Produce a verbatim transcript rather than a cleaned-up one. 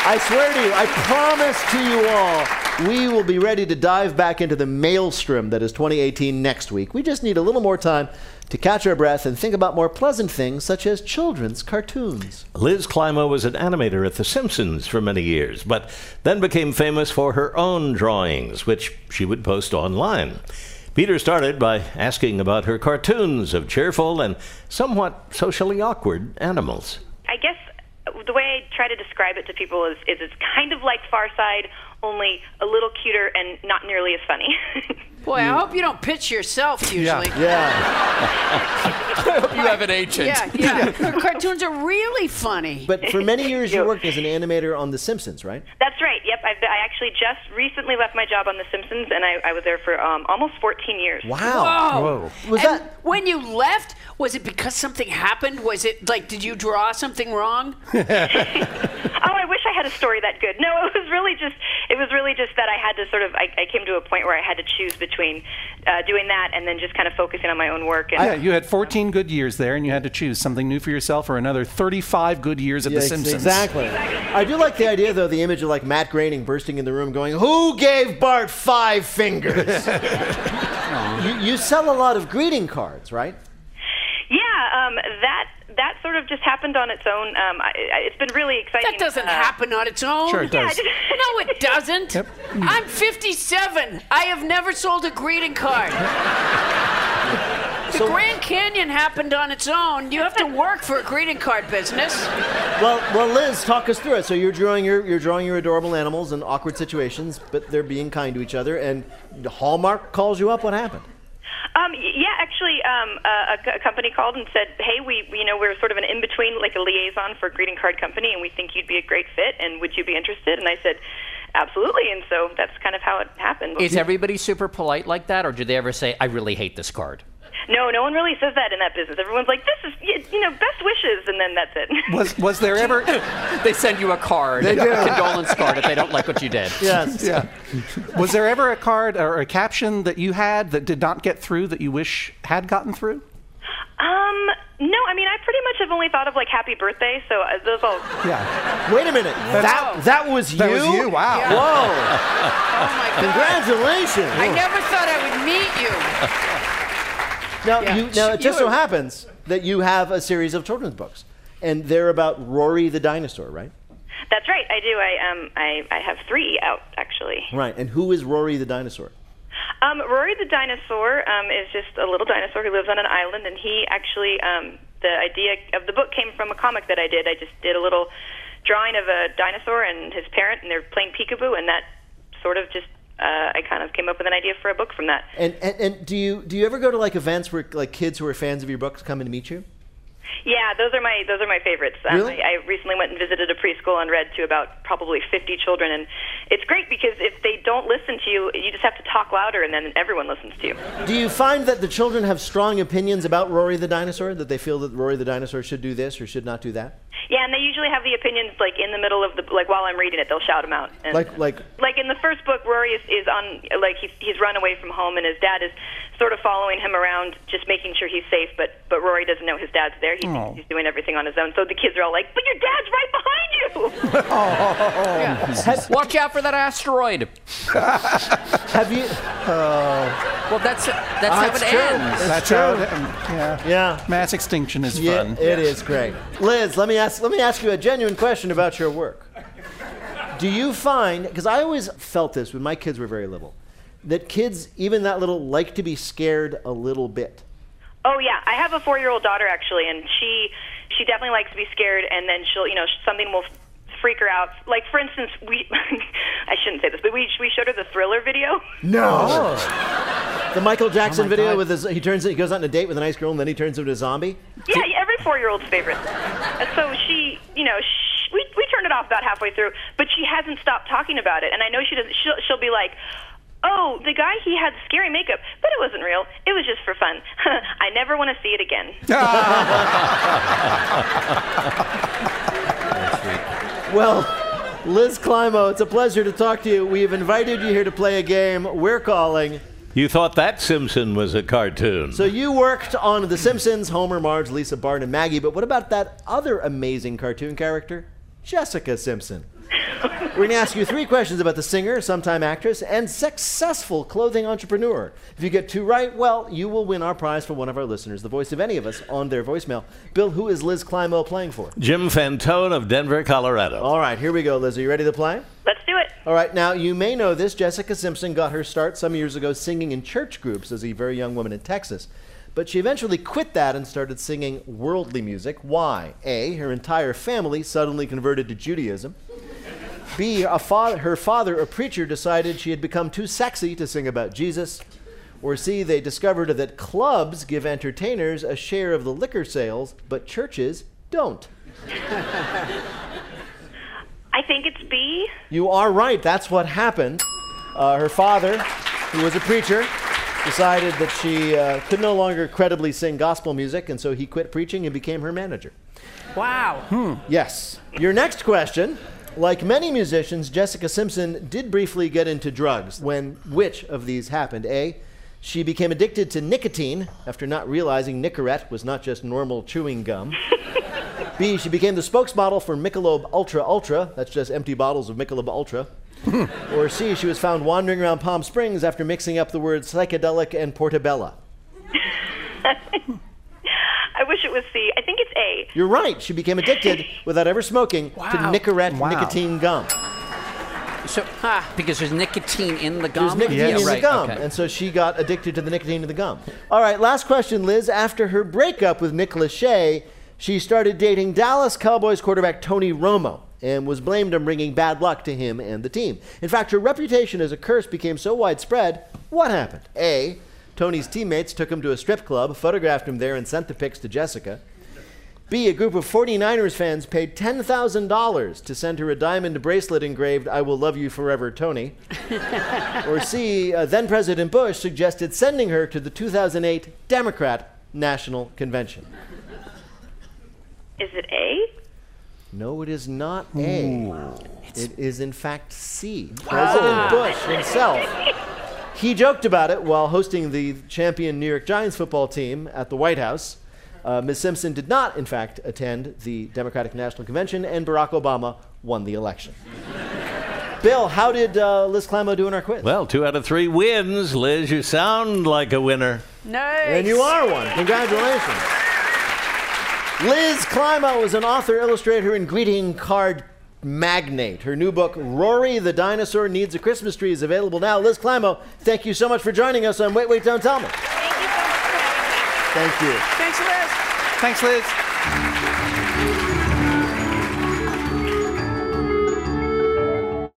I swear to you, I promise to you all, we will be ready to dive back into the maelstrom that is twenty eighteen next week. We just need a little more time to catch our breath and think about more pleasant things such as children's cartoons. Liz Climo was an animator at The Simpsons for many years, but then became famous for her own drawings, which she would post online. Peter started by asking about her cartoons of cheerful and somewhat socially awkward animals. I guess the way I try to describe it to people is, is it's kind of like Far Side, only a little cuter and not nearly as funny. Boy, I hope you don't pitch yourself usually. Yeah. yeah. You have an agent. Yeah, yeah. Her cartoons are really funny. But for many years you worked as an animator on The Simpsons, right? That's right. Yep. I've, I actually just recently left my job on The Simpsons, and I, I was there for um, almost fourteen years. Wow. Whoa. Was and that... when you left, was it because something happened? Was it like, did you draw something wrong? Oh, I wish I had a story that good. No, it was really just, it was really just that I had to sort of, I, I came to a point where I had to choose between uh, doing that and then just kind of focusing on my own work. And, yeah, you had fourteen good years there, and you had to choose something new for yourself or another thirty-five good years at yeah, The Simpsons. Exactly. I do like the idea, though, the image of like Matt Groening bursting in the room going, "Who gave Bart five fingers?" you, you sell a lot of greeting cards, right? Yeah, um, that that sort of just happened on its own. Um, I, I, it's been really exciting. That doesn't uh, happen on its own. Sure it does. Yeah, No, it doesn't. Yep. I'm fifty-seven. I have never sold a greeting card. The So- Grand Canyon happened on its own. You have to work for a greeting card business. Well, well, Liz, talk us through it. So you're drawing your you're drawing your adorable animals in awkward situations, but they're being kind to each other. And Hallmark calls you up. What happened? Um, y- yeah, actually, um, uh, a, c- a company called and said, "Hey, we, we, you know, we're sort of an in-between, like a liaison for a greeting card company, and we think you'd be a great fit. And would you be interested?" And I said, "Absolutely." And so that's kind of how it happened. Is everybody super polite like that, or do they ever say, "I really hate this card"? No, no one really says that in that business. Everyone's like, "This is, y- you know, best wishes," and then that's it. Was was there ever? They send you a card, They a do. condolence card, if they don't like what you did. Yes. Yeah. Was there ever a card or a caption that you had that did not get through that you wish had gotten through? Um, no, I mean, I pretty much have only thought of like "Happy Birthday," so uh, those all. Yeah. Wait a minute. That that was you. That was you. Wow. Yeah. Whoa! Oh, my God. Congratulations. I never thought I would meet you. Now, Yeah. you, now it just You- so happens that you have a series of children's books, and they're about Rory the dinosaur, right? That's right, I do. I um, I, I have three out actually. Right. And who is Rory the dinosaur? Um, Rory the dinosaur um, is just a little dinosaur who lives on an island, and he actually, um, the idea of the book came from a comic that I did. I just did a little drawing of a dinosaur and his parent, and they're playing peekaboo, and that sort of just, uh, I kind of came up with an idea for a book from that. And, and and do you do you ever go to like events where like kids who are fans of your books come in to meet you? Yeah, those are my those are my favorites. Um, Really? I, I recently went and visited a preschool and read to about probably fifty children, and it's great because if they don't listen to you, you just have to talk louder, and then everyone listens to you. Do you find that the children have strong opinions about Rory the dinosaur? That they feel that Rory the dinosaur should do this or should not do that? Yeah, and they usually have the opinions like in the middle of the like while I'm reading it, they'll shout them out. And Like like like in the first book, Rory is, is on like he's he's run away from home, and his dad is sort of following him around, just making sure he's safe. But but Rory doesn't know his dad's there. He thinks he's doing everything on his own. So the kids are all like, "But your dad's right behind you." Yeah. Watch out for that asteroid. have you? Well, that's that's how That's it true. ends. That's true. how it, yeah. Yeah. Mass extinction is Yeah, fun. it is great. Liz, let me ask let me ask you a genuine question about your work. Do you find, because I always felt this when my kids were very little, that kids, even that little, like to be scared a little bit? Oh yeah, I have a four-year-old daughter actually, and she she definitely likes to be scared, and then she'll you know something will freak her out. Like for instance, we I shouldn't say this, but we we showed her the Thriller video. No. The Michael Jackson Oh my video God. with his he turns he goes out on a date with a nice girl and then he turns into a zombie. Yeah, every four-year-old's favorite. And so she, you know, sh we we turned it off about halfway through, but she hasn't stopped talking about it, and I know she doesn't. She'll she'll be like, "Oh, the guy, he had scary makeup, but it wasn't real. It was just for fun. I never want to see it again." Well, Liz Climo, it's a pleasure to talk to you. We've invited you here to play a game we're calling. You thought that Simpson was a cartoon. So you worked on The Simpsons, Homer, Marge, Lisa, Bart, and Maggie, but what about that other amazing cartoon character, Jessica Simpson? We're going to ask you three questions about the singer, sometime actress, and successful clothing entrepreneur. If you get two right, well, you will win our prize for one of our listeners, the voice of any of us, on their voicemail. Bill, who is Liz Climo playing for? Jim Fantone of Denver, Colorado. All right, here we go, Liz. Are you ready to play? Let's do it. All right, now, you may know this. Jessica Simpson got her start some years ago singing in church groups as a very young woman in Texas. But she eventually quit that and started singing worldly music. Why? A, her entire family suddenly converted to Judaism. B, a fa- her father, a preacher, decided she had become too sexy to sing about Jesus. Or C, they discovered that clubs give entertainers a share of the liquor sales, but churches don't. I think it's B. You are right. That's what happened. Uh, her father, who was a preacher, decided that she uh, could no longer credibly sing gospel music, and so he quit preaching and became her manager. Wow. Hmm. Yes. Your next question. Like many musicians, Jessica Simpson did briefly get into drugs. When which of these happened? A, she became addicted to nicotine after not realizing Nicorette was not just normal chewing gum. B, she became the spokesmodel for Michelob Ultra Ultra. That's just empty bottles of Michelob Ultra. Or C, she was found wandering around Palm Springs after mixing up the words psychedelic and portabella. I wish it was C. I think it's A. You're right. She became addicted without ever smoking Wow. to Nicorette Wow. nicotine gum. So, ah, because there's nicotine in the gum? There's nicotine Yes. in the right, gum, okay. and so she got addicted to the nicotine in the gum. All right, last question, Liz. After her breakup with Nick Lachey, she started dating Dallas Cowboys quarterback Tony Romo and was blamed on bringing bad luck to him and the team. In fact, her reputation as a curse became so widespread, what happened? A, Tony's teammates took him to a strip club, photographed him there, and sent the pics to Jessica. B, a group of forty-niners fans paid ten thousand dollars to send her a diamond bracelet engraved, "I will love you forever, Tony." Or C, uh, then President Bush suggested sending her to the two thousand eight Democrat National Convention. Is it A? No, it is not A. It is, in fact, C. President Bush himself. He joked about it while hosting the champion New York Giants football team at the White House. Uh, Miz Simpson did not, in fact, attend the Democratic National Convention, and Barack Obama won the election. Bill, how did uh, Liz Climo do in our quiz? Well, two out of three wins. Liz, you sound like a winner. Nice. And you are one. Congratulations. Liz Climo is an author, illustrator, and greeting card magnate. Her new book, Rory the Dinosaur Needs a Christmas Tree, is available now. Liz Climo, thank you so much for joining us on Wait, Wait, Don't Tell Me. Thank you so much for having me. Thank you. Thanks, Liz. Thanks, Liz.